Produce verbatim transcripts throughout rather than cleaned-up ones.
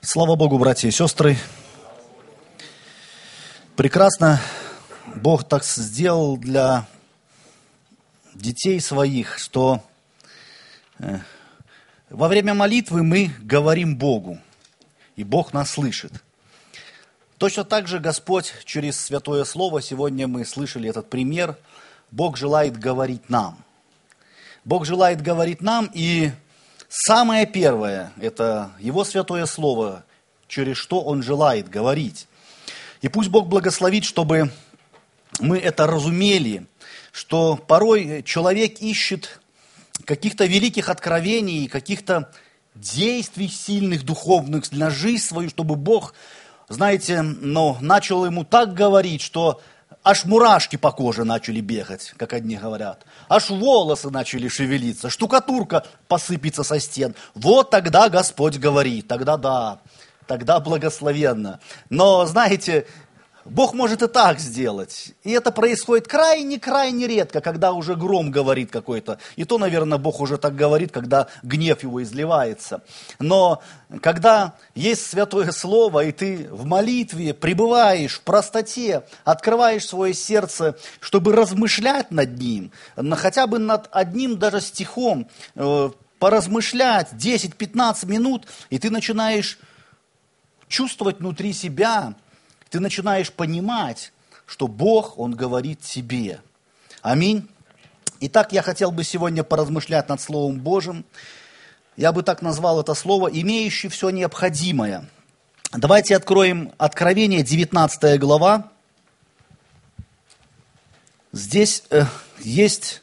Слава Богу, братья и сестры. Прекрасно Бог так сделал для детей своих, что во время молитвы мы говорим Богу, и Бог нас слышит. Точно так же Господь через Святое Слово, сегодня мы слышали этот пример, Бог желает говорить нам. Бог желает говорить нам, и самое первое – это Его Святое Слово, через что Он желает говорить. И пусть Бог благословит, чтобы мы это разумели, что порой человек ищет каких-то великих откровений, каких-то действий сильных, духовных на жизнь свою, чтобы Бог, знаете, ну, начал ему так говорить, что аж мурашки по коже начали бегать, как одни говорят. Аж волосы начали шевелиться, штукатурка посыпется со стен. Вот тогда Господь говорит, тогда да, тогда благословенно. Но, знаете, Бог может и так сделать. И это происходит крайне-крайне редко, когда уже гром говорит какой-то. И то, наверное, Бог уже так говорит, когда гнев его изливается. Но когда есть Святое Слово, и ты в молитве пребываешь в простоте, открываешь свое сердце, чтобы размышлять над ним, хотя бы над одним даже стихом, поразмышлять десять-пятнадцать минут, и ты начинаешь чувствовать внутри себя, ты начинаешь понимать, что Бог, Он говорит тебе. Аминь. Итак, я хотел бы сегодня поразмышлять над Словом Божьим. Я бы так назвал это слово «имеющий все необходимое». Давайте откроем Откровение, девятнадцатая глава. Здесь э, есть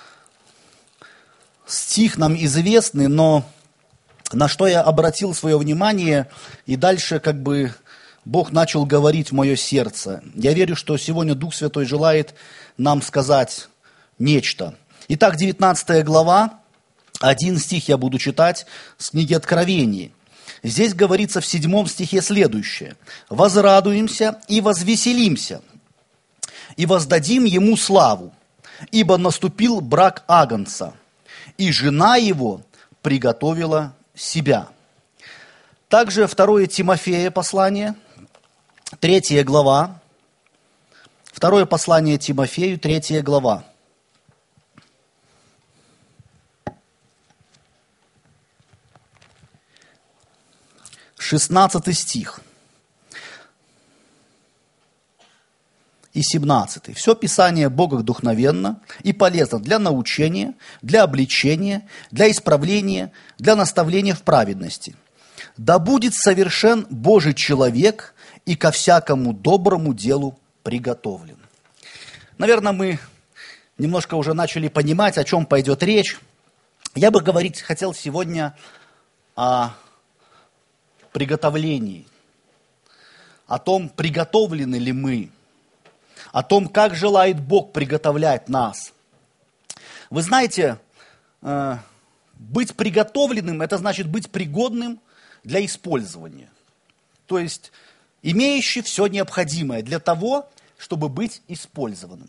стих нам известный, но на что я обратил свое внимание, и дальше как бы Бог начал говорить в мое сердце. Я верю, что сегодня Дух Святой желает нам сказать нечто. Итак, девятнадцатая глава, один стих я буду читать с книги Откровений. Здесь говорится в седьмом стихе следующее. «Возрадуемся и возвеселимся, и воздадим Ему славу, ибо наступил брак Агнца, и жена Его приготовила себя». Также второе Тимофея послание, третья глава, второе послание Тимофею, третья глава. шестнадцатый стих и семнадцатый. «Все Писание богодухновенно и полезно для научения, для обличения, для исправления, для наставления в праведности. Да будет совершен Божий человек и ко всякому доброму делу приготовлен». Наверное, мы немножко уже начали понимать, о чем пойдет речь. Я бы говорить хотел сегодня о приготовлении, о том, приготовлены ли мы, о том, как желает Бог приготовлять нас. Вы знаете, быть приготовленным – это значит быть пригодным для использования. То есть, имеющий все необходимое для того, чтобы быть использованным.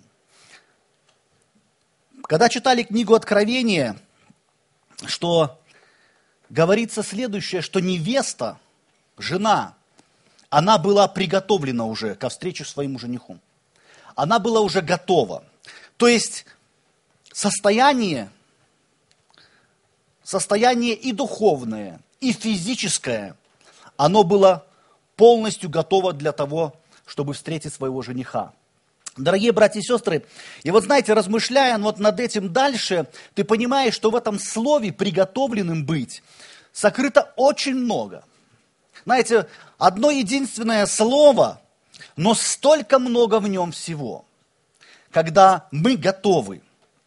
Когда читали книгу Откровения, что говорится следующее, что невеста, жена, она была приготовлена уже ко встрече с своим женихом. Она была уже готова. То есть, состояние, состояние и духовное, и физическое, оно было полностью готово для того, чтобы встретить своего жениха. Дорогие братья и сестры, и вот знаете, размышляя вот над этим дальше, ты понимаешь, что в этом слове «приготовленным быть» сокрыто очень много. Знаете, одно единственное слово, но столько много в нем всего. Когда мы готовы,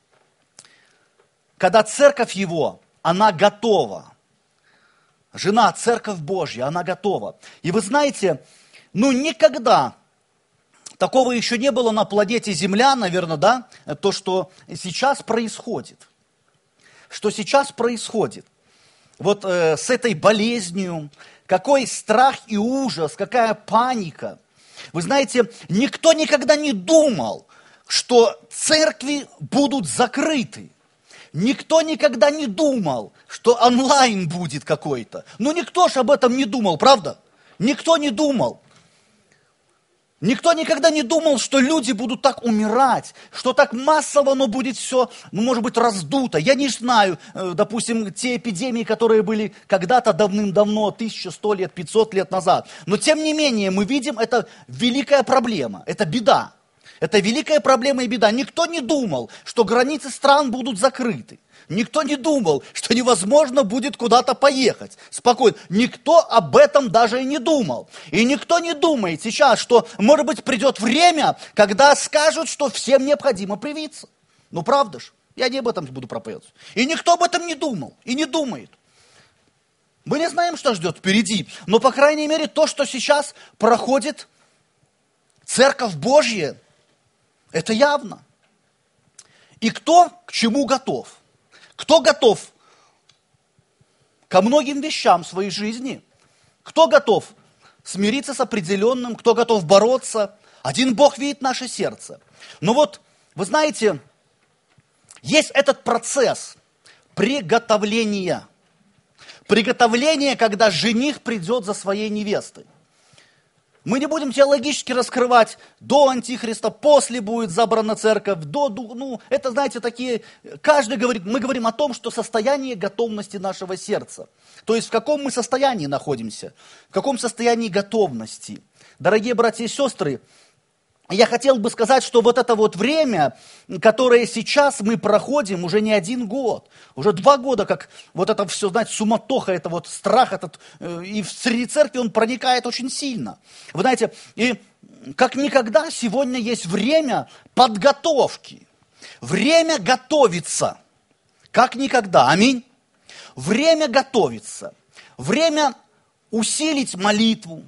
когда церковь Его, она готова. Жена, церковь Божья, она готова. И вы знаете, ну никогда такого еще не было на планете Земля, наверное, да, то, что сейчас происходит. Что сейчас происходит. Вот э, с этой болезнью, какой страх и ужас, какая паника. Вы знаете, никто никогда не думал, что церкви будут закрыты. Никто никогда не думал, что онлайн будет какой-то. Ну, никто ж об этом не думал, правда? Никто не думал. Никто никогда не думал, что люди будут так умирать, что так массово оно будет все, ну, может быть, раздуто. Я не знаю, допустим, те эпидемии, которые были когда-то давным-давно, тысяча, сто лет, пятьсот лет назад. Но, тем не менее, мы видим, это великая проблема, это беда. Это великая проблема и беда. Никто не думал, что границы стран будут закрыты. Никто не думал, что невозможно будет куда-то поехать спокойно. Никто об этом даже и не думал. И никто не думает сейчас, что, может быть, придет время, когда скажут, что всем необходимо привиться. Ну, правда ж? Я не об этом буду проповедовать. И никто об этом не думал и не думает. Мы не знаем, что ждет впереди. Но, по крайней мере, то, что сейчас проходит Церковь Божья, это явно. И кто к чему готов? Кто готов ко многим вещам в своей жизни? Кто готов смириться с определенным? Кто готов бороться? Один Бог видит наше сердце. Но вот, вы знаете, есть этот процесс приготовления. Приготовление, когда жених придет за своей невестой. Мы не будем теологически раскрывать до Антихриста, после будет забрана церковь, до, ну, это, знаете, такие, каждый говорит, мы говорим о том, что состояние готовности нашего сердца. То есть в каком мы состоянии находимся, в каком состоянии готовности. Дорогие братья и сестры, я хотел бы сказать, что вот это вот время, которое сейчас мы проходим, уже не один год, уже два года, как вот это все, знаете, суматоха, это вот страх этот, и в среди церкви он проникает очень сильно. Вы знаете, и как никогда сегодня есть время подготовки, время готовиться, как никогда, аминь. Время готовиться, время усилить молитву,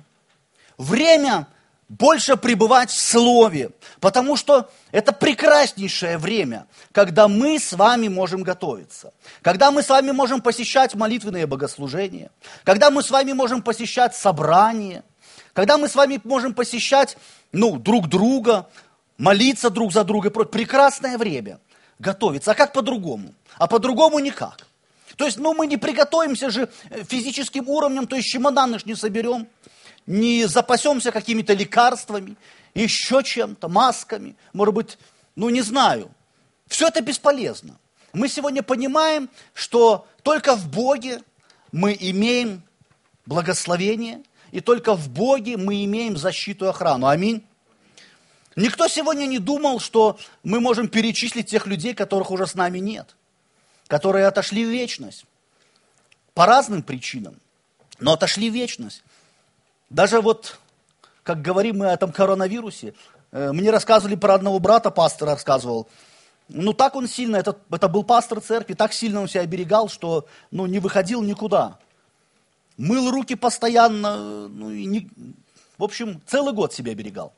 время больше пребывать в Слове, потому что это прекраснейшее время, когда мы с вами можем готовиться, когда мы с вами можем посещать молитвенные богослужения, когда мы с вами можем посещать собрания, когда мы с вами можем посещать, ну, друг друга, молиться друг за друга. Прекрасное время готовиться. А как по-другому? А по-другому никак. То есть, ну, мы не приготовимся же физическим уровнем, то есть чемоданы ж не соберем, не запасемся какими-то лекарствами, еще чем-то, масками, может быть, ну не знаю. Все это бесполезно. Мы сегодня понимаем, что только в Боге мы имеем благословение, и только в Боге мы имеем защиту и охрану. Аминь. Никто сегодня не думал, что мы можем перечислить тех людей, которых уже с нами нет, которые отошли в вечность. По разным причинам, но отошли в вечность. Даже вот, как говорим мы о этом коронавирусе, мне рассказывали про одного брата, пастора рассказывал, ну так он сильно, это, это был пастор церкви, так сильно он себя оберегал, что ну, не выходил никуда. Мыл руки постоянно, ну, и не, в общем, целый год себя оберегал.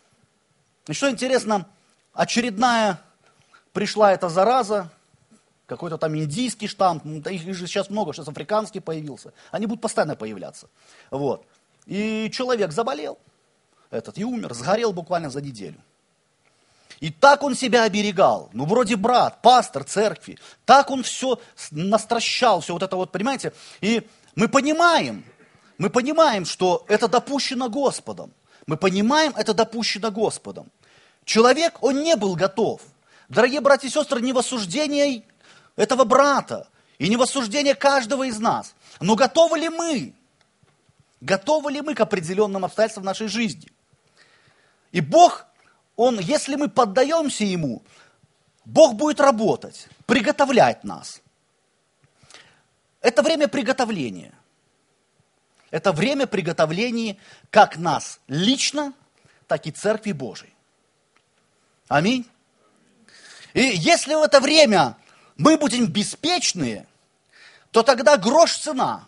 И что интересно, очередная пришла эта зараза, какой-то там индийский штамм, их же сейчас много, сейчас африканский появился, они будут постоянно появляться. Вот. И человек заболел, этот, и умер, сгорел буквально за неделю. И так он себя оберегал, ну вроде брат, пастор церкви, так он все настращал, все вот это вот, понимаете. И мы понимаем, мы понимаем, что это допущено Господом. Мы понимаем, это допущено Господом. Человек, он не был готов. Дорогие братья и сестры, не в осуждении этого брата, и не в осуждении каждого из нас. Но готовы ли мы? Готовы ли мы к определенным обстоятельствам в нашей жизни? И Бог, Он, если мы поддаемся Ему, Бог будет работать, приготовлять нас. Это время приготовления. Это время приготовления как нас лично, так и Церкви Божией. Аминь. И если в это время мы будем беспечные, то тогда грош цена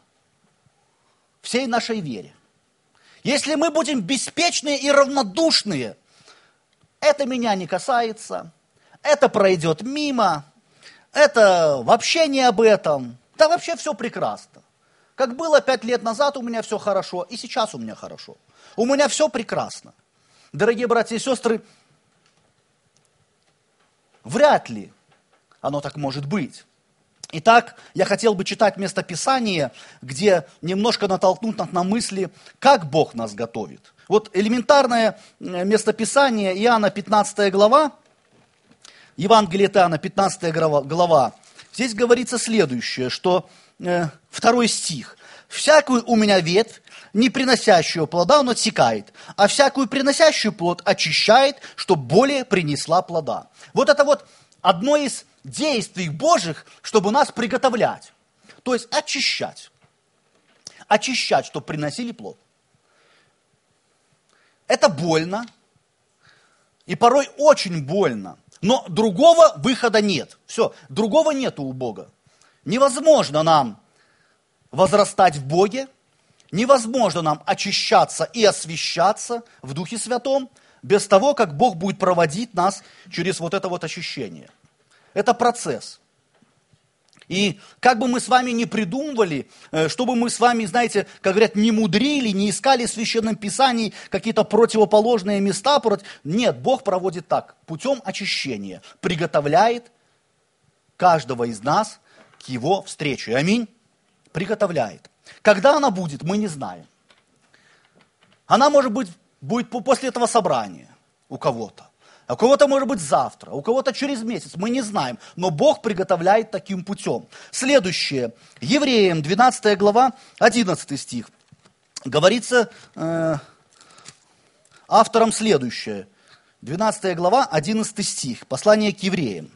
всей нашей вере. Если мы будем беспечные и равнодушные, это меня не касается, это пройдет мимо, это вообще не об этом, да вообще все прекрасно. Как было пять лет назад, у меня все хорошо, и сейчас у меня хорошо. У меня все прекрасно. Дорогие братья и сестры, вряд ли оно так может быть. Итак, я хотел бы читать местописание, где немножко натолкнуть нас на мысли, как Бог нас готовит. Вот элементарное местописание, Иоанна пятнадцатая глава, Евангелие от Иоанна пятнадцатая глава. Здесь говорится следующее, что э, второй стих. «Всякую у меня ветвь, не приносящую плода, он отсекает, а всякую приносящую плод очищает, чтобы более принесла плода». Вот это вот одно из действий Божьих, чтобы нас приготовлять. То есть очищать. Очищать, чтобы приносили плод. Это больно. И порой очень больно. Но другого выхода нет. Все, другого нету у Бога. Невозможно нам возрастать в Боге. Невозможно нам очищаться и освящаться в Духе Святом без того, как Бог будет проводить нас через вот это вот ощущение. Это процесс. И как бы мы с вами не придумывали, чтобы мы с вами, знаете, как говорят, не мудрили, не искали в Священном Писании какие-то противоположные места. Нет, Бог проводит так, путем очищения, приготовляет каждого из нас к Его встрече. Аминь. Приготовляет. Когда она будет, мы не знаем. Она, может быть, будет после этого собрания у кого-то. А у кого-то, может быть, завтра, у кого-то через месяц, мы не знаем. Но Бог приготовляет таким путем. Следующее. Евреям, двенадцатая глава, одиннадцатый стих. Говорится э, автором следующее. двенадцатая глава, одиннадцатый стих. Послание к евреям.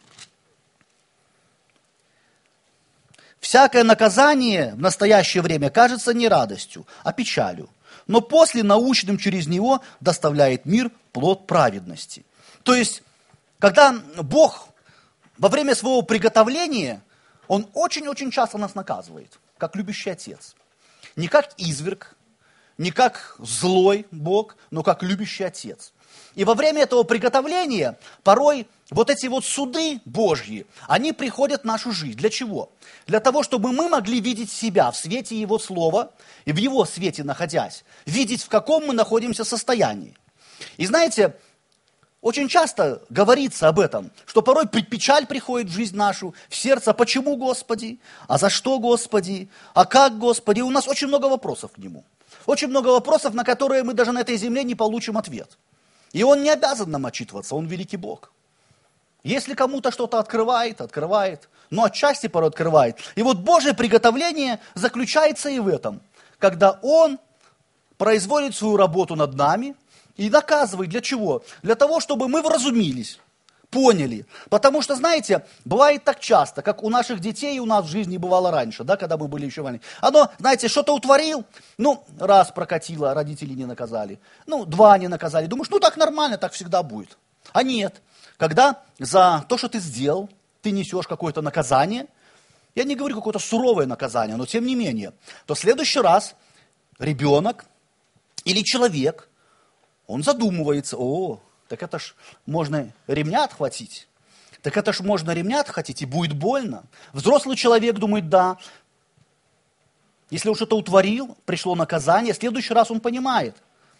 «Всякое наказание в настоящее время кажется не радостью, а печалью, но после научным через него доставляет мир плод праведности». То есть, когда Бог во время своего приготовления, Он очень-очень часто нас наказывает, как любящий Отец. Не как изверг, не как злой Бог, но как любящий Отец. И во время этого приготовления порой вот эти вот суды Божьи, они приходят в нашу жизнь. Для чего? Для того, чтобы мы могли видеть себя в свете Его Слова, и в Его свете находясь, видеть, в каком мы находимся состоянии. И знаете, очень часто говорится об этом, что порой печаль приходит в жизнь нашу, в сердце. Почему, Господи? А за что, Господи? А как, Господи? У нас очень много вопросов к Нему. Очень много вопросов, на которые мы даже на этой земле не получим ответ. И Он не обязан нам отчитываться, Он великий Бог. Если кому-то что-то открывает, открывает, но отчасти порой открывает. И вот Божье приготовление заключается и в этом, когда Он производит свою работу над нами, и наказывает для чего? Для того, чтобы мы вразумились, поняли. Потому что, знаете, бывает так часто, как у наших детей и у нас в жизни бывало раньше, да, когда мы были еще маленькие. Оно, знаете, что-то утворил, ну, раз прокатило, родители не наказали, ну, два не наказали. Думаешь, ну, так нормально, так всегда будет. А нет, когда за то, что ты сделал, ты несешь какое-то наказание, я не говорю какое-то суровое наказание, но тем не менее, то в следующий раз ребенок или человек, он задумывается, о, так это ж можно ремня отхватить, так это ж можно ремня отхватить, и будет больно. Взрослый человек думает, да, если он что-то утворил, пришло наказание, в следующий раз он понимает,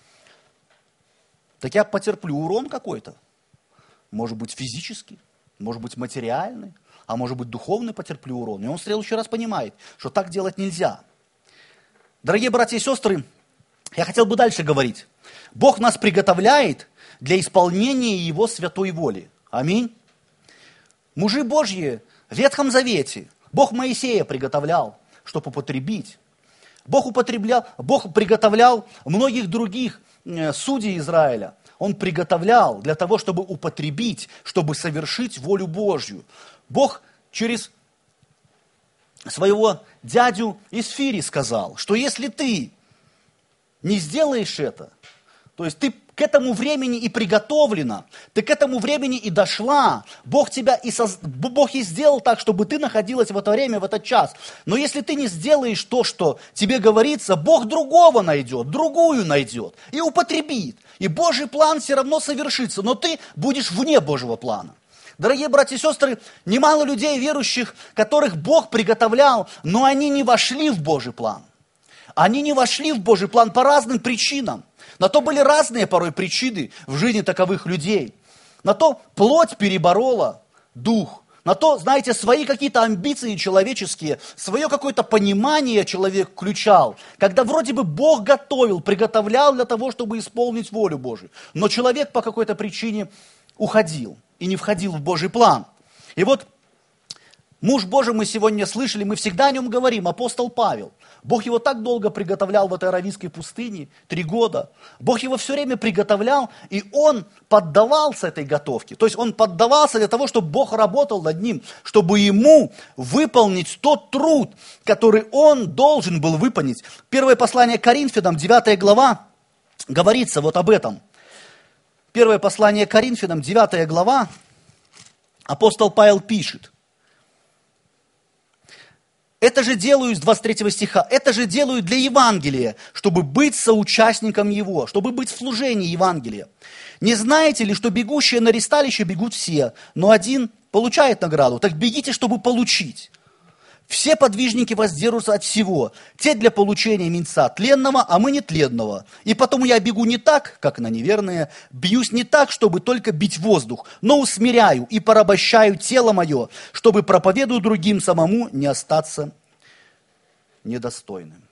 так я потерплю урон какой-то, может быть физический, может быть материальный, а может быть духовный потерплю урон. И он в следующий раз понимает, что так делать нельзя. Дорогие братья и сестры, я хотел бы дальше говорить. Бог нас приготовляет для исполнения Его святой воли. Аминь. Мужи Божьи в Ветхом Завете, Бог Моисея приготовлял, чтобы употребить. Бог употреблял, Бог приготовлял многих других судей Израиля. Он приготовлял для того, чтобы употребить, чтобы совершить волю Божью. Бог через своего дядю Исфири сказал, что если ты не сделаешь это, то есть ты к этому времени и приготовлена, ты к этому времени и дошла, Бог тебя и, соз... Бог и сделал так, чтобы ты находилась в это время, в этот час. Но если ты не сделаешь то, что тебе говорится, Бог другого найдет, другую найдет и употребит. И Божий план все равно совершится, но ты будешь вне Божьего плана. Дорогие братья и сестры, немало людей верующих, которых Бог приготовлял, но они не вошли в Божий план. Они не вошли в Божий план по разным причинам. На то были разные порой причины в жизни таковых людей. На то плоть переборола дух. На то, знаете, свои какие-то амбиции человеческие, свое какое-то понимание человек включал, когда вроде бы Бог готовил, приготовлял для того, чтобы исполнить волю Божию. Но человек по какой-то причине уходил и не входил в Божий план. И вот муж Божий мы сегодня слышали, мы всегда о нем говорим, апостол Павел. Бог его так долго приготовлял в этой аравийской пустыне, три года. Бог его все время приготовлял, и он поддавался этой готовке. То есть он поддавался для того, чтобы Бог работал над ним, чтобы ему выполнить тот труд, который он должен был выполнить. Первое послание к Коринфянам, девятая глава, говорится вот об этом. Первое послание к Коринфянам, девятая глава, апостол Павел пишет. Это же делаю, с двадцать третьего стиха, это же делаю для Евангелия, чтобы быть соучастником его, чтобы быть в служении Евангелия. Не знаете ли, что бегущие на ресталище бегут все, но один получает награду, так бегите, чтобы получить. Все подвижники воздержатся от всего, те для получения венца тленного, а мы не тленного. И потому я бегу не так, как на неверные, бьюсь не так, чтобы только бить воздух, но усмиряю и порабощаю тело мое, чтобы, проповедуя другим, самому не остаться недостойным.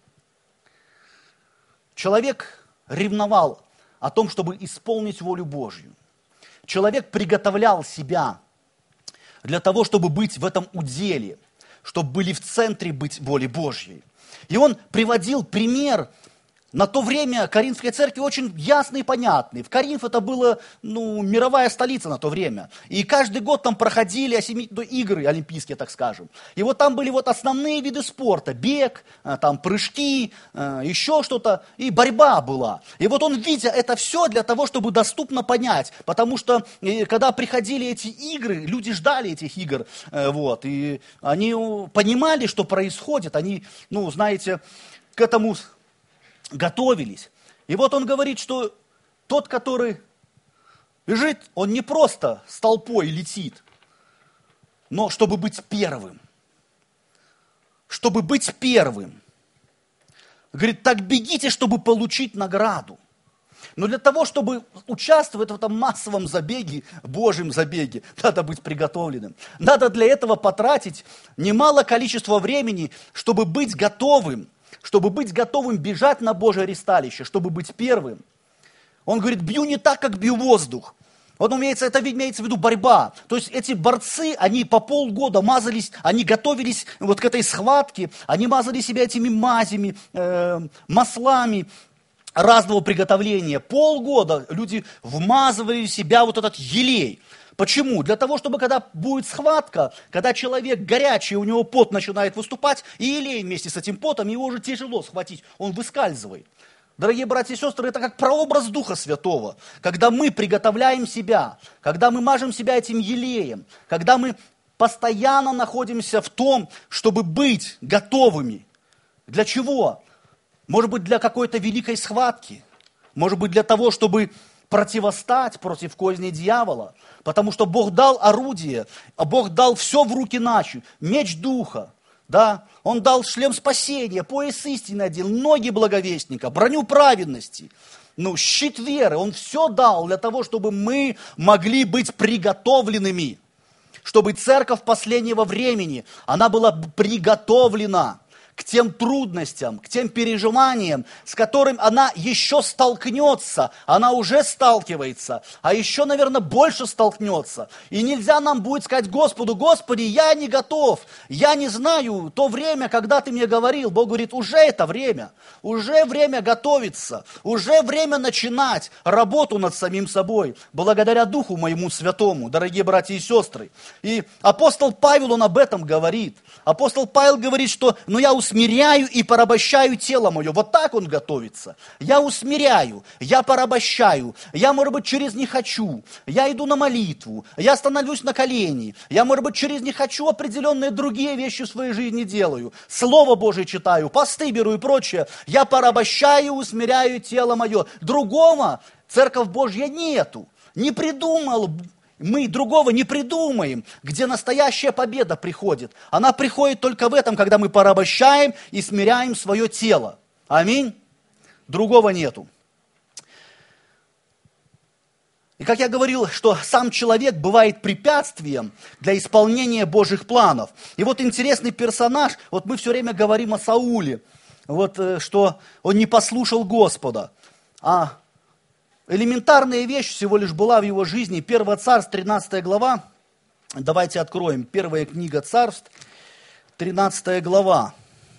Человек ревновал о том, чтобы исполнить волю Божью. Человек приготовлял себя для того, чтобы быть в этом уделе, чтобы были в центре быть воли Божьей. И он приводил пример. На то время Коринфской церкви очень ясный и понятный. В Коринф это была ну, мировая столица на то время. И каждый год там проходили осеми... игры олимпийские, так скажем. И вот там были вот основные виды спорта. Бег, там прыжки, еще что-то. И борьба была. И вот он, видя это все для того, чтобы доступно понять. Потому что когда приходили эти игры, люди ждали этих игр. Вот, и они понимали, что происходит. Они, ну, знаете, к этому готовились. И вот он говорит, что тот, который бежит, он не просто с толпой летит, но чтобы быть первым. Чтобы быть первым. Говорит, так бегите, чтобы получить награду. Но для того, чтобы участвовать в этом массовом забеге, Божьем забеге, надо быть приготовленным. Надо для этого потратить немало количества времени, чтобы быть готовым. Чтобы быть готовым бежать на Божье ресталище, чтобы быть первым. Он говорит, бью не так, как бью воздух. Вот имеется, это имеется в виду борьба. То есть эти борцы, они по полгода мазались, они готовились вот к этой схватке, они мазали себя этими мазями, э, маслами разного приготовления. Полгода люди вмазывали в себя вот этот елей. Почему? Для того, чтобы когда будет схватка, когда человек горячий, у него пот начинает выступать, и елей вместе с этим потом, его уже тяжело схватить, он выскальзывает. Дорогие братья и сестры, это как прообраз Духа Святого. Когда мы приготовляем себя, когда мы мажем себя этим елеем, когда мы постоянно находимся в том, чтобы быть готовыми. Для чего? Может быть, для какой-то великой схватки. Может быть, для того, чтобы противостать против козни дьявола. Потому что Бог дал орудие, а Бог дал все в руки наши. Меч Духа, да? Он дал шлем спасения, пояс истины одел, ноги благовестника, броню праведности, ну, щит веры. Он все дал для того, чтобы мы могли быть приготовленными. Чтобы церковь последнего времени, она была приготовлена к тем трудностям, к тем переживаниям, с которыми она еще столкнется, она уже сталкивается, а еще, наверное, больше столкнется. И нельзя нам будет сказать Господу, Господи, я не готов, я не знаю то время, когда Ты мне говорил. Бог говорит, уже это время, уже время готовиться, уже время начинать работу над самим собой, благодаря Духу моему Святому, дорогие братья и сестры. И апостол Павел, он об этом говорит. Апостол Павел говорит, что ну я усмиряю и порабощаю тело мое. Вот так он готовится. Я усмиряю, я порабощаю, я, может быть, через не хочу, я иду на молитву, я становлюсь на колени, я, может быть, через не хочу определенные другие вещи в своей жизни делаю. Слово Божие читаю, посты беру и прочее. Я порабощаю, усмиряю тело мое. Другого Церковь Божья нету. Не придумал Мы другого не придумаем, где настоящая победа приходит. Она приходит только в этом, когда мы порабощаем и смиряем свое тело. Аминь. Другого нету. И как я говорил, что сам человек бывает препятствием для исполнения Божьих планов. И вот интересный персонаж, вот мы все время говорим о Сауле, вот, что он не послушал Господа. А элементарная вещь всего лишь была в его жизни. Первое Царств, тринадцатая глава. Давайте откроем. Первая книга Царств, тринадцатая глава.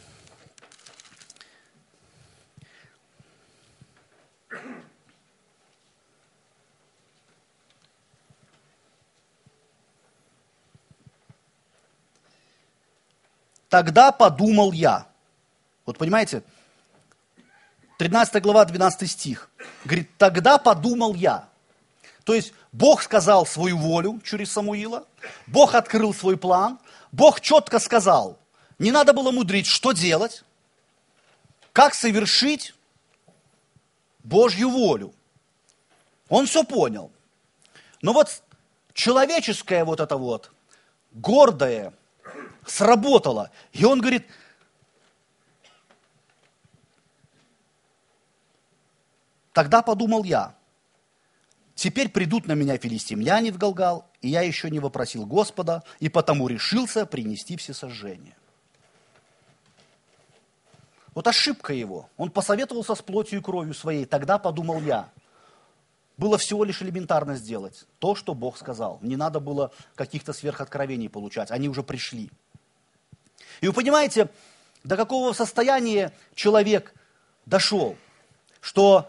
Тогда подумал я. Вот понимаете, тринадцатая глава, двенадцатый стих. Говорит, тогда подумал я. То есть Бог сказал свою волю через Самуила, Бог открыл свой план, Бог четко сказал, не надо было мудрить, что делать, как совершить Божью волю. Он все понял. Но вот человеческое вот это вот, гордое, сработало. И он говорит, тогда подумал я, теперь придут на меня филистимляне в Галгал, и я еще не вопросил Господа, и потому решился принести всесожжение. Вот ошибка его. Он посоветовался с плотью и кровью своей, тогда подумал я. Было всего лишь элементарно сделать то, что Бог сказал. Не надо было каких-то сверхоткровений получать, они уже пришли. И вы понимаете, до какого состояния человек дошел, что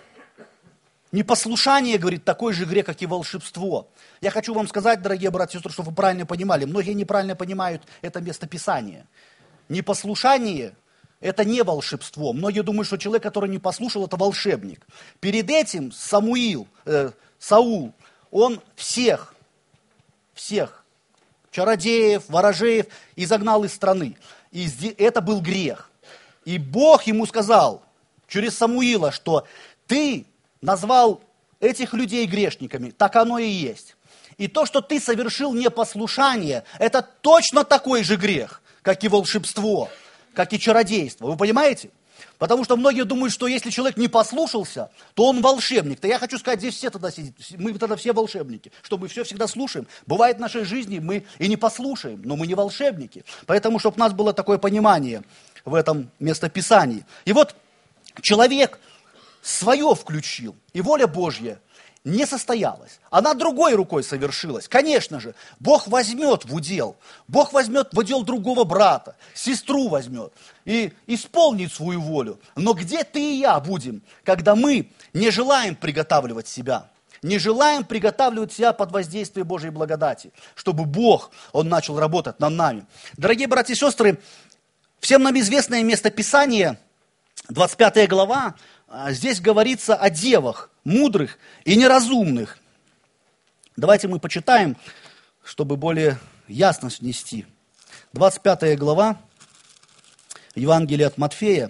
непослушание, говорит, такой же грех, как и волшебство. Я хочу вам сказать, дорогие братья и сестры, чтобы вы правильно понимали, многие неправильно понимают это местописание. Непослушание – это не волшебство. Многие думают, что человек, который не послушал, это волшебник. Перед этим Самуил, э, Саул, он всех, всех, чародеев, ворожеев изогнал из страны. И это был грех. И Бог ему сказал через Самуила, что ты назвал этих людей грешниками, так оно и есть. И то, что ты совершил непослушание, это точно такой же грех, как и волшебство, как и чародейство. Вы понимаете? Потому что многие думают, что если человек не послушался, то он волшебник. То я хочу сказать, здесь все тогда сидят, мы тогда все волшебники, что мы все всегда слушаем. Бывает в нашей жизни мы и не послушаем, но мы не волшебники. Поэтому, чтобы у нас было такое понимание в этом местописании. И вот человек свое включил, и воля Божья не состоялась. Она другой рукой совершилась. Конечно же, Бог возьмет в удел, Бог возьмет в удел другого брата, сестру возьмет и исполнит свою волю. Но где ты и я будем, когда мы не желаем приготавливать себя, не желаем приготавливать себя под воздействие Божьей благодати, чтобы Бог, Он начал работать над нами. Дорогие братья и сестры, всем нам известное местописание, двадцать пятая глава, здесь говорится о девах, мудрых и неразумных. Давайте мы почитаем, чтобы более ясность внести. двадцать пятая глава, Евангелие от Матфея,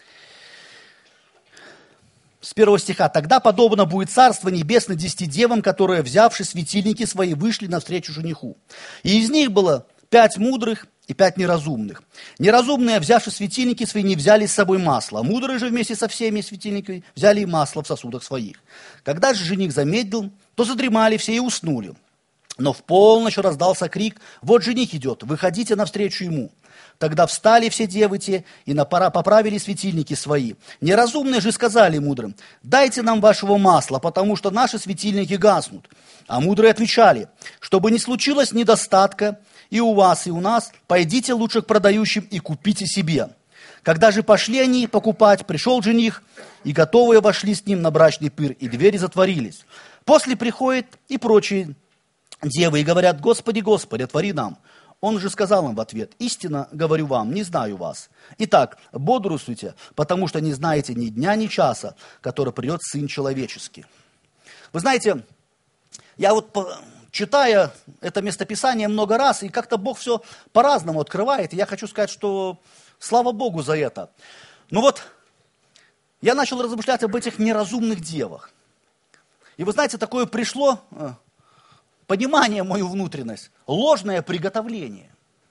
с первого стиха. «Тогда подобно будет Царство Небесное десяти девам, которые, взявши светильники свои, вышли навстречу жениху. И из них было пять мудрых и пять неразумных. Неразумные, взявши светильники свои, не взяли с собой масла, а мудрые же вместе со всеми светильниками взяли масло в сосудах своих. Когда же жених замедлил, то задремали все и уснули. Но в полночь раздался крик: вот жених идет, выходите навстречу ему. Тогда встали все девы те и поправили светильники свои. Неразумные же сказали мудрым: дайте нам вашего масла, потому что наши светильники гаснут. А мудрые отвечали: чтобы не случилось недостатка и у вас, и у нас, пойдите лучше к продающим и купите себе. Когда же пошли они покупать, пришел жених, и готовые вошли с ним на брачный пир, и двери затворились. После приходят и прочие девы и говорят: Господи, Господи, отвори нам. Он же сказал им в ответ: истинно говорю вам, не знаю вас. Итак, бодрствуйте, потому что не знаете ни дня, ни часа, который придет Сын Человеческий. Вы знаете, я вот, читая это местописание много раз, и как-то Бог все по-разному открывает, и я хочу сказать, что слава Богу за это. Но вот я начал размышлять об этих неразумных девах. И вы знаете, такое пришло понимание в мою внутренность, ложное приготовление.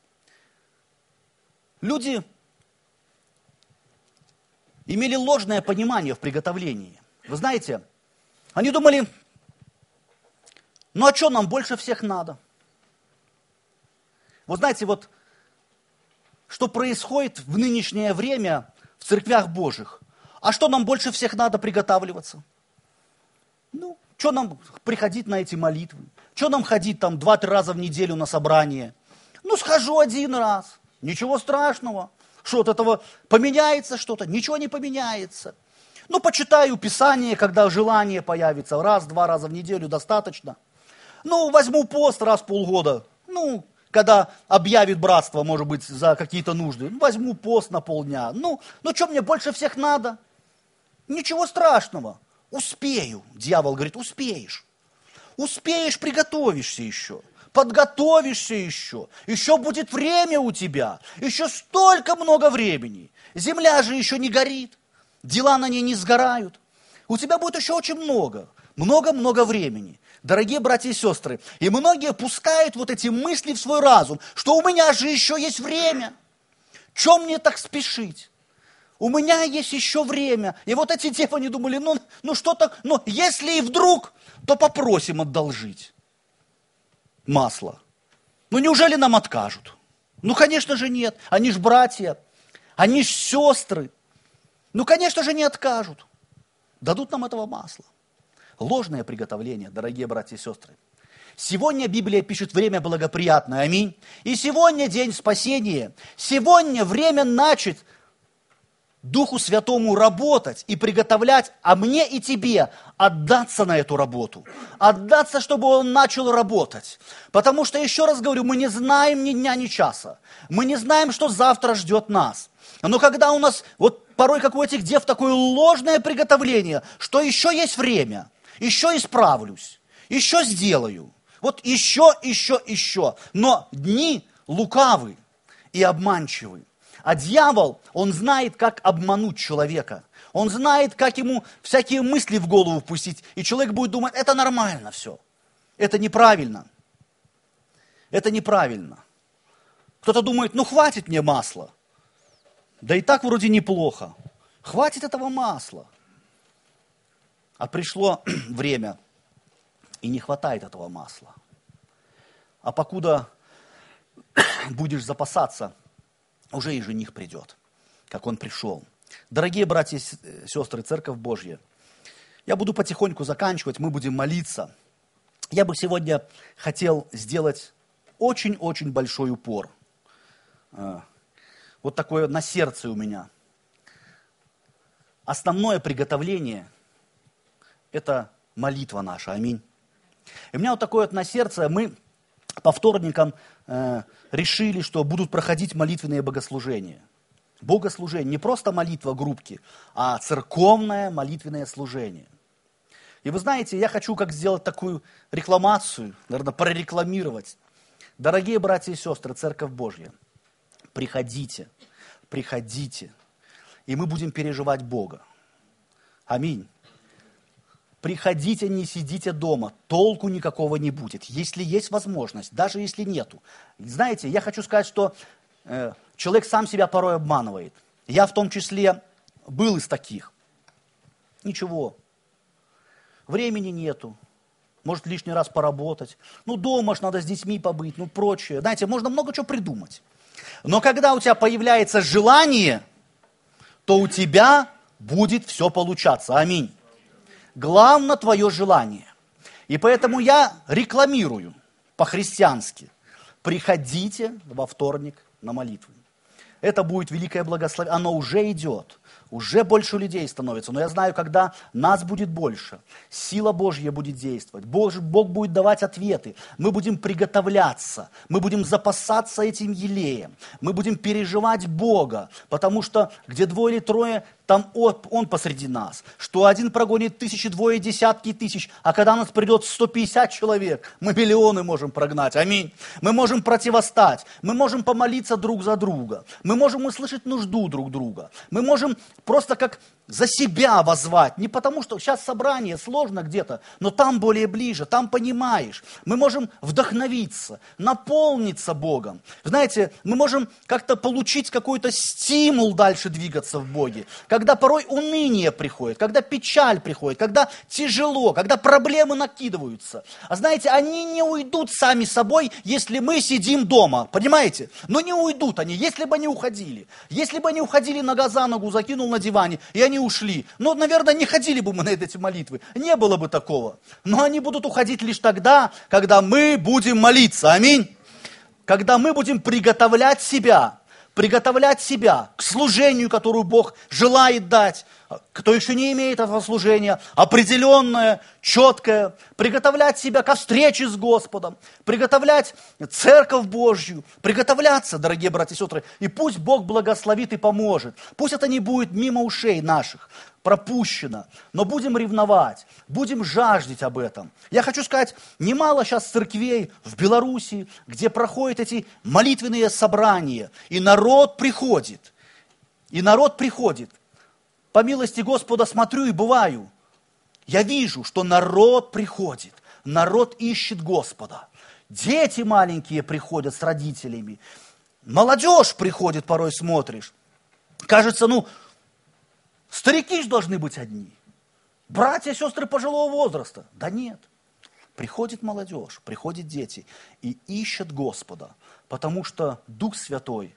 Люди имели ложное понимание в приготовлении. Вы знаете, они думали, Ну а что нам больше всех надо? Вы знаете, вот что происходит в нынешнее время в церквях Божьих? А что нам больше всех надо приготавливаться? Ну, что нам приходить на эти молитвы? Что нам ходить там два-три раза в неделю на собрание? Ну, схожу один раз. Ничего страшного. Что от этого поменяется что-то? Ничего не поменяется. Ну, почитаю Писание, когда желание появится. Раз-два раза в неделю достаточно. Ну, возьму пост раз в полгода. Ну, когда объявит братство, может быть, за какие-то нужды. Ну, возьму пост на полдня. Ну, ну что мне больше всех надо? Ничего страшного. Успею. Дьявол говорит, успеешь. Успеешь, приготовишься еще. Подготовишься еще. Еще будет время у тебя. Еще столько много времени. Земля же еще не горит. Дела на ней не сгорают. У тебя будет еще очень много. Много-много времени. Дорогие братья и сестры, и многие пускают вот эти мысли в свой разум, что у меня же еще есть время. Чем мне так спешить? У меня есть еще время. И вот эти девы, они думали, ну, ну что так, ну если и вдруг, то попросим одолжить масло. Ну неужели нам откажут? Ну конечно же нет, они ж братья, они ж сестры. Ну конечно же не откажут. Дадут нам этого масла. Ложное приготовление, дорогие братья и сестры. Сегодня Библия пишет время благоприятное, аминь. И сегодня день спасения. Сегодня время начать Духу Святому работать и приготовлять, а мне и тебе отдаться на эту работу. Отдаться, чтобы Он начал работать. Потому что, еще раз говорю, мы не знаем ни дня, ни часа. Мы не знаем, что завтра ждет нас. Но когда у нас, вот порой, как у этих дев, такое ложное приготовление, что еще есть время, еще исправлюсь, еще сделаю. Вот еще, еще, еще. Но дни лукавы и обманчивы. А дьявол, он знает, как обмануть человека. Он знает, как ему всякие мысли в голову впустить. И человек будет думать, это нормально все. Это неправильно. Это неправильно. Кто-то думает, ну хватит мне масла. Да и так вроде неплохо. Хватит этого масла. А пришло время, и не хватает этого масла. А покуда будешь запасаться, уже и жених придет, как он пришел. Дорогие братья и сестры, Церковь Божья, я буду потихоньку заканчивать, мы будем молиться. Я бы сегодня хотел сделать очень-очень большой упор. Вот такое на сердце у меня. Основное приготовление – это молитва наша, аминь. И у меня вот такое вот на сердце, мы по вторникам э, решили, что будут проходить молитвенные богослужения. Богослужение, не просто молитва группки, а церковное молитвенное служение. И вы знаете, я хочу как сделать такую рекламацию, наверное, прорекламировать. Дорогие братья и сестры, Церковь Божья, приходите, приходите, и мы будем переживать Бога. Аминь. Приходите, не сидите дома, толку никакого не будет, если есть возможность, даже если нету. Знаете, я хочу сказать, что э, человек сам себя порой обманывает. Я в том числе был из таких. Ничего, времени нету, может лишний раз поработать. Ну дома ж надо с детьми побыть, ну прочее. Знаете, можно много чего придумать. Но когда у тебя появляется желание, то у тебя будет все получаться. Аминь. Главное твое желание. И поэтому я рекламирую по-христиански. Приходите во вторник на молитву. Это будет великое благословение. Оно уже идет. Уже больше людей становится. Но я знаю, когда нас будет больше, сила Божья будет действовать. Бог, Бог будет давать ответы. Мы будем приготовляться. Мы будем запасаться этим елеем. Мы будем переживать Бога. Потому что где двое или трое, там Он посреди нас. Что один прогонит тысячи, двое десятки тысяч. А когда нас придет сто пятьдесят человек, мы миллионы можем прогнать. Аминь. Мы можем противостать. Мы можем помолиться друг за друга. Мы можем услышать нужду друг друга. Мы можем просто как за себя воззвать. Не потому, что сейчас собрание сложно где-то, но там более ближе, там понимаешь. Мы можем вдохновиться, наполниться Богом. Знаете, мы можем как-то получить какой-то стимул дальше двигаться в Боге. Как когда порой уныние приходит, когда печаль приходит, когда тяжело, когда проблемы накидываются. А знаете, они не уйдут сами собой, если мы сидим дома, понимаете? Но не уйдут они, если бы они уходили. Если бы они уходили нога за ногу, закинул на диване, и они ушли. Ну, наверное, не ходили бы мы на эти молитвы, не было бы такого. Но они будут уходить лишь тогда, когда мы будем молиться, аминь. Когда мы будем приготовлять себя, приготовлять себя к служению, которое Бог желает дать, кто еще не имеет этого служения, определенное, четкое, приготовлять себя ко встрече с Господом, приготовлять Церковь Божью, приготовляться, дорогие братья и сестры, и пусть Бог благословит и поможет. Пусть это не будет мимо ушей наших, пропущено, но будем ревновать, будем жаждать об этом. Я хочу сказать, немало сейчас церквей в Беларуси, где проходят эти молитвенные собрания, и народ приходит, и народ приходит. По милости Господа смотрю и бываю, я вижу, что народ приходит, народ ищет Господа. Дети маленькие приходят с родителями, молодежь приходит, порой смотришь. Кажется, ну, старики же должны быть одни. Братья, сестры пожилого возраста. Да нет. Приходит молодежь, приходят дети и ищут Господа, потому что Дух Святой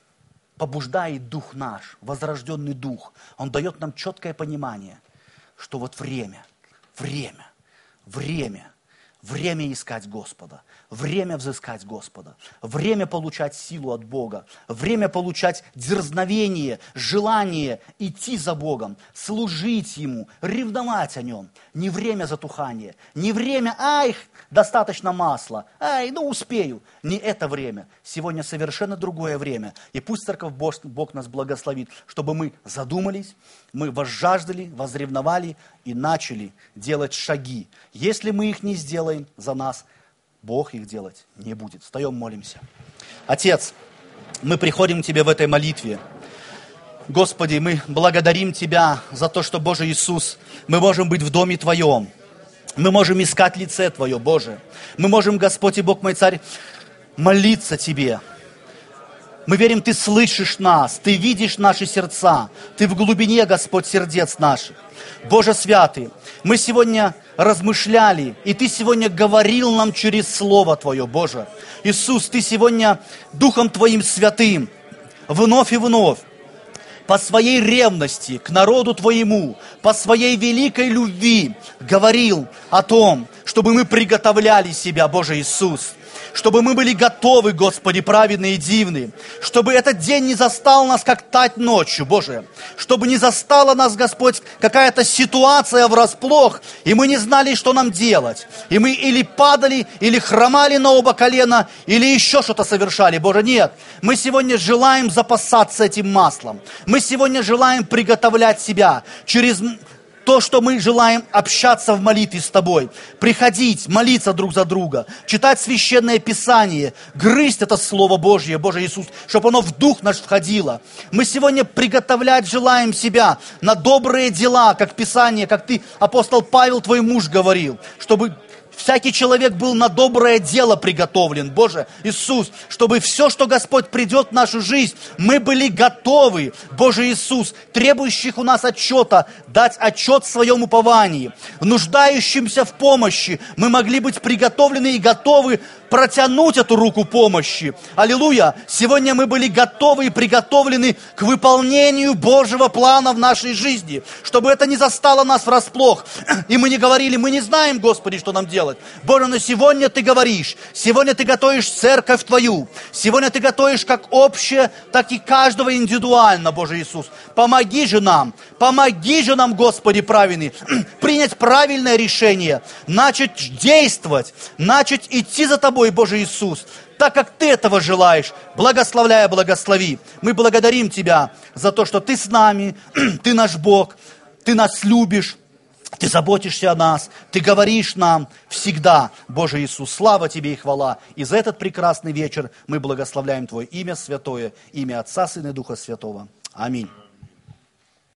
побуждает дух наш, возрожденный дух. Он дает нам четкое понимание, что вот время, время, время, время искать Господа, время взыскать Господа, время получать силу от Бога, время получать дерзновение, желание идти за Богом, служить Ему, ревновать о Нем. Не время затухания, не время, ай, достаточно масла, ай, ну успею. Не это время. Сегодня совершенно другое время. И пусть Церковь Бог, Бог нас благословит, чтобы мы задумались, мы возжаждали, возревновали и начали делать шаги. Если мы их не сделаем за нас, Бог их делать не будет. Встаем, молимся. Отец, мы приходим к Тебе в этой молитве. Господи, мы благодарим Тебя за то, что, Боже Иисус, мы можем быть в доме Твоем. Мы можем искать лице Твое, Боже. Мы можем, Господь и Бог мой Царь, молиться Тебе. Мы верим, Ты слышишь нас, Ты видишь наши сердца, Ты в глубине, Господь, сердец наших. Боже святый, мы сегодня размышляли, и Ты сегодня говорил нам через Слово Твое, Боже. Иисус, Ты сегодня Духом Твоим Святым вновь и вновь по своей ревности к народу Твоему, по своей великой любви говорил о том, чтобы мы приготовляли себя, Боже Иисус, чтобы мы были готовы, Господи, праведные и дивные, чтобы этот день не застал нас, как тать ночью, Боже, чтобы не застала нас, Господь, какая-то ситуация врасплох, и мы не знали, что нам делать, и мы или падали, или хромали на оба колена, или еще что-то совершали, Боже, нет, мы сегодня желаем запасаться этим маслом, мы сегодня желаем приготовлять себя через то, что мы желаем общаться в молитве с Тобой, приходить, молиться друг за друга, читать Священное Писание, грызть это Слово Божье, Боже Иисус, чтобы оно в дух наш входило. Мы сегодня приготовлять желаем себя на добрые дела, как Писание, как Ты, апостол Павел, Твой муж, говорил, чтобы всякий человек был на доброе дело приготовлен, Боже Иисус, чтобы все, что Господь придет в нашу жизнь, мы были готовы, Боже Иисус, требующих у нас отчета, дать отчет в своем уповании, нуждающимся в помощи, мы могли быть приготовлены и готовы протянуть эту руку помощи. Аллилуйя! Сегодня мы были готовы и приготовлены к выполнению Божьего плана в нашей жизни, чтобы это не застало нас врасплох, и мы не говорили, мы не знаем, Господи, что нам делать. Боже, но сегодня Ты говоришь, сегодня Ты готовишь церковь Твою, сегодня Ты готовишь как общее, так и каждого индивидуально, Боже Иисус. Помоги же нам, помоги же нам, Господи, праведный, принять правильное решение, начать действовать, начать идти за Тобой, Боже Иисус, так как Ты этого желаешь, благословляя, благослови. Мы благодарим Тебя за то, что Ты с нами, Ты наш Бог, Ты нас любишь, Ты заботишься о нас, Ты говоришь нам всегда, Боже Иисус, слава Тебе и хвала. И за этот прекрасный вечер мы благословляем Твое имя святое, имя Отца, Сына и Духа Святого. Аминь.